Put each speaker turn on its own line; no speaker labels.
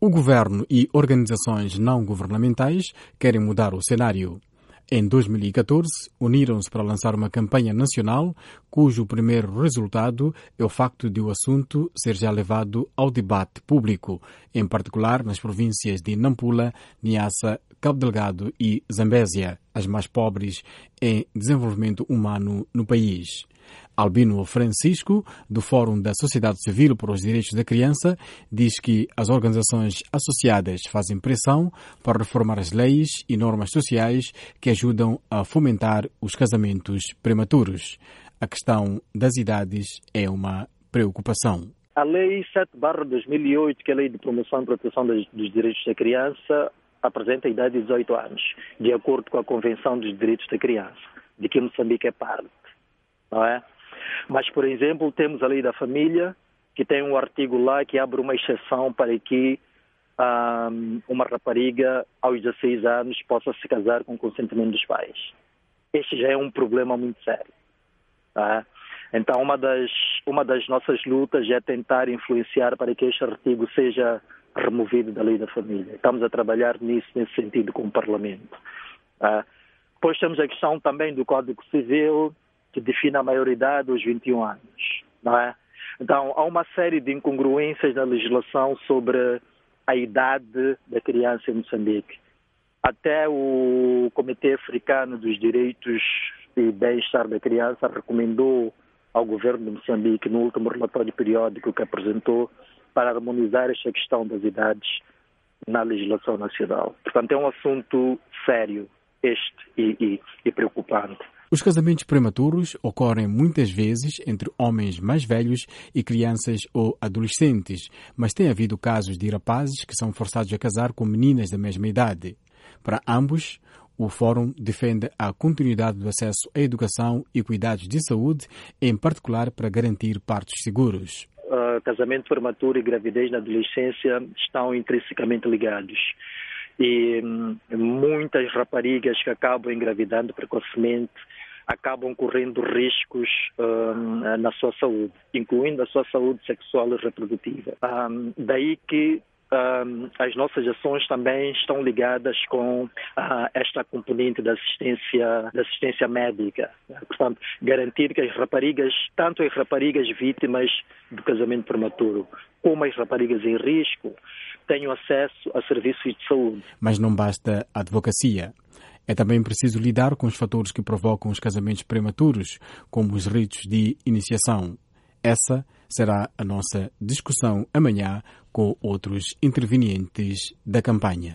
O governo e organizações não governamentais querem mudar o cenário. Em 2014, uniram-se para lançar uma campanha nacional cujo primeiro resultado é o facto de o assunto ser já levado ao debate público, em particular nas províncias de Nampula, Niassa, Cabo Delgado e Zambésia, as mais pobres em desenvolvimento humano no país. Albino Francisco, do Fórum da Sociedade Civil para os Direitos da Criança, diz que as organizações associadas fazem pressão para reformar as leis e normas sociais que ajudam a fomentar os casamentos prematuros. A questão das idades é uma preocupação.
A Lei 7/2008, que é a Lei de Promoção e Proteção dos Direitos da Criança, apresenta a idade de 18 anos, de acordo com a Convenção dos Direitos da Criança, de que Moçambique é parte. Não é? Mas, por exemplo, temos a Lei da Família, que tem um artigo lá que abre uma exceção para que uma rapariga aos 16 anos possa se casar com o consentimento dos pais. Este já é um problema muito sério. Tá? Então, uma das nossas lutas é tentar influenciar para que este artigo seja removido da Lei da Família. Estamos a trabalhar nesse sentido com o Parlamento. Tá? Depois temos a questão também do Código Civil, que define a maioridade aos 21 anos. Não é? Então, há uma série de incongruências na legislação sobre a idade da criança em Moçambique. Até o Comitê Africano dos Direitos e Bem-Estar da Criança recomendou ao governo de Moçambique, no último relatório periódico que apresentou, para harmonizar esta questão das idades na legislação nacional. Portanto, é um assunto sério e preocupante.
Os casamentos prematuros ocorrem muitas vezes entre homens mais velhos e crianças ou adolescentes, mas tem havido casos de rapazes que são forçados a casar com meninas da mesma idade. Para ambos, o Fórum defende a continuidade do acesso à educação e cuidados de saúde, em particular para garantir partos seguros.
Casamento prematuro e gravidez na adolescência estão intrinsecamente ligados. E muitas raparigas que acabam engravidando precocemente acabam correndo riscos na sua saúde, incluindo a sua saúde sexual e reprodutiva. Daí que as nossas ações também estão ligadas com esta componente da assistência médica. Portanto, garantir que as raparigas, tanto as raparigas vítimas do casamento prematuro, como as raparigas em risco, tenham acesso a serviços de saúde.
Mas não basta a advocacia. É também preciso lidar com os fatores que provocam os casamentos prematuros, como os ritos de iniciação. Essa será a nossa discussão amanhã com outros intervenientes da campanha.